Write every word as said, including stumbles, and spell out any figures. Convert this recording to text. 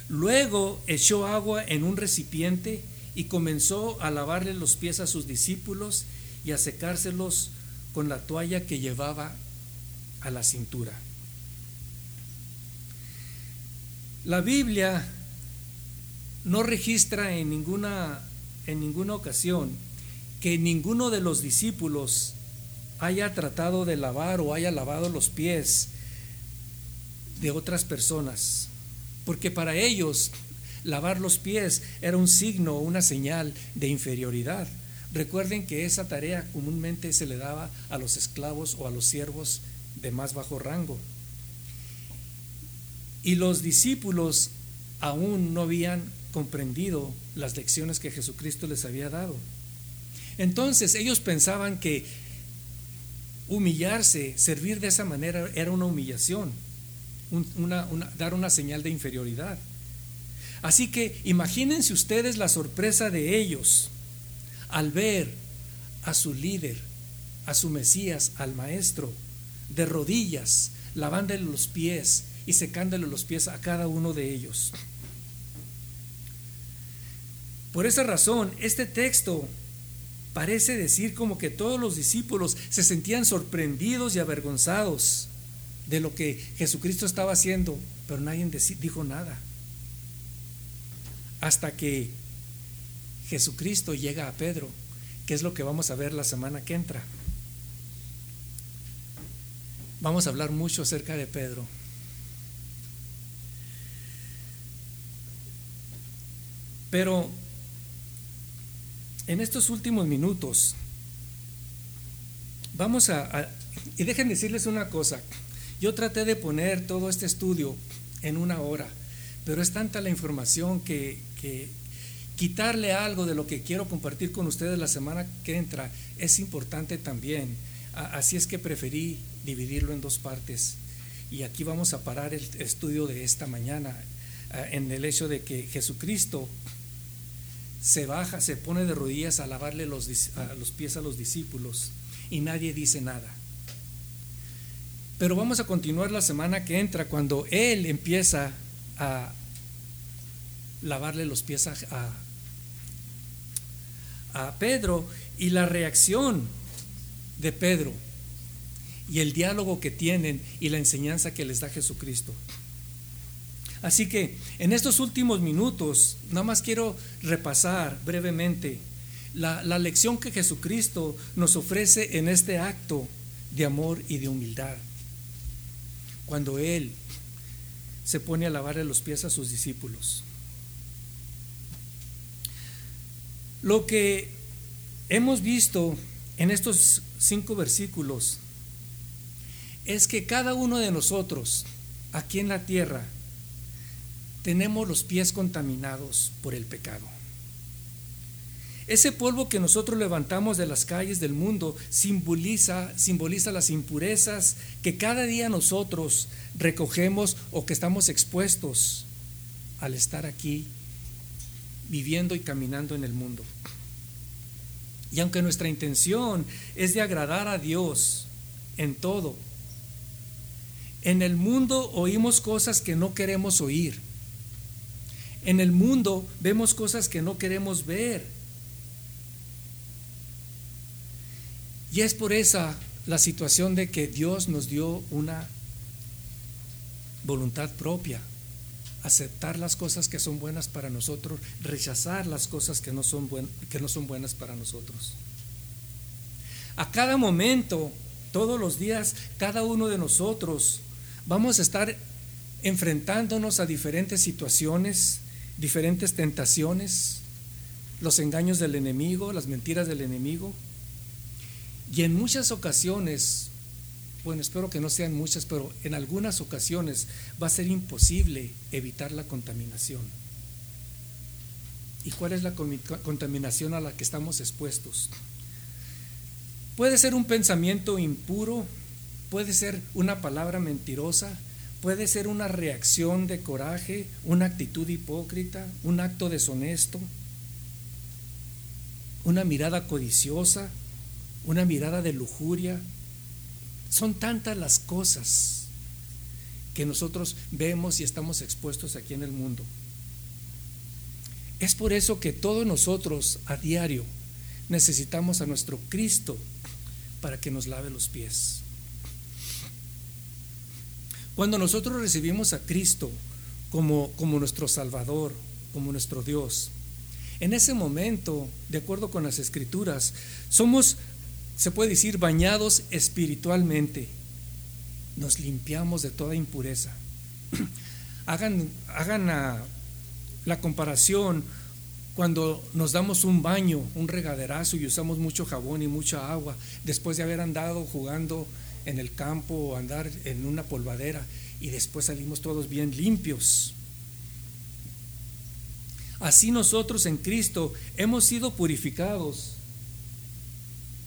Luego echó agua en un recipiente y comenzó a lavarle los pies a sus discípulos y a secárselos con la toalla que llevaba a la cintura. La Biblia no registra en ninguna, en ninguna ocasión que ninguno de los discípulos haya tratado de lavar o haya lavado los pies de otras personas, porque para ellos lavar los pies era un signo o una señal de inferioridad. Recuerden que esa tarea comúnmente se le daba a los esclavos o a los siervos de más bajo rango. Y los discípulos aún no habían comprendido las lecciones que Jesucristo les había dado. Entonces ellos pensaban que humillarse, servir de esa manera era una humillación, un, una, una, dar una señal de inferioridad. Así que imagínense ustedes la sorpresa de ellos al ver a su líder, a su Mesías, al Maestro, de rodillas, lavándole los pies y secándole los pies a cada uno de ellos. Por esa razón, este texto parece decir como que todos los discípulos se sentían sorprendidos y avergonzados de lo que Jesucristo estaba haciendo, pero nadie dijo nada. Hasta que Jesucristo llega a Pedro, que es lo que vamos a ver la semana que entra. Vamos a hablar mucho acerca de Pedro. Pero en estos últimos minutos vamos a, a y dejen decirles una cosa. Yo traté de poner todo este estudio en una hora, pero es tanta la información que, que quitarle algo de lo que quiero compartir con ustedes la semana que entra es importante también. Así es que preferí dividirlo en dos partes, y aquí vamos a parar el estudio de esta mañana en el hecho de que Jesucristo se baja, se pone de rodillas a lavarle los, a los pies a los discípulos y nadie dice nada. Pero vamos a continuar la semana que entra cuando Él empieza a lavarle los pies a, a, a Pedro, y la reacción de Pedro y el diálogo que tienen y la enseñanza que les da Jesucristo. Así que en estos últimos minutos nada más quiero repasar brevemente la, la lección que Jesucristo nos ofrece en este acto de amor y de humildad, cuando Él se pone a lavarle los pies a sus discípulos. Lo que hemos visto en estos cinco versículos es que cada uno de nosotros aquí en la tierra tenemos los pies contaminados por el pecado. Ese polvo que nosotros levantamos de las calles del mundo simboliza, simboliza las impurezas que cada día nosotros recogemos o que estamos expuestos al estar aquí viviendo y caminando en el mundo. Y aunque nuestra intención es de agradar a Dios en todo, en el mundo oímos cosas que no queremos oír. En el mundo vemos cosas que no queremos ver. Y es por esa la situación de que Dios nos dio una voluntad propia, aceptar las cosas que son buenas para nosotros, rechazar las cosas que no son buen, que no son buenas para nosotros. A cada momento, todos los días, cada uno de nosotros vamos a estar enfrentándonos a diferentes situaciones, diferentes tentaciones, los engaños del enemigo, las mentiras del enemigo. Y en muchas ocasiones, bueno, espero que no sean muchas, pero en algunas ocasiones va a ser imposible evitar la contaminación. ¿Y cuál es la contaminación a la que estamos expuestos? Puede ser un pensamiento impuro, puede ser una palabra mentirosa, puede ser una reacción de coraje, una actitud hipócrita, un acto deshonesto, una mirada codiciosa, una mirada de lujuria. Son tantas las cosas que nosotros vemos y estamos expuestos aquí en el mundo. Es por eso que todos nosotros a diario necesitamos a nuestro Cristo para que nos lave los pies. Cuando nosotros recibimos a Cristo como, como nuestro Salvador, como nuestro Dios, en ese momento, de acuerdo con las Escrituras, somos, se puede decir, bañados espiritualmente. Nos limpiamos de toda impureza. Hagan, hagan la, la comparación cuando nos damos un baño, un regaderazo y usamos mucho jabón y mucha agua, después de haber andado jugando en el campo o andar en una polvadera, y después salimos todos bien limpios. Así nosotros en Cristo hemos sido purificados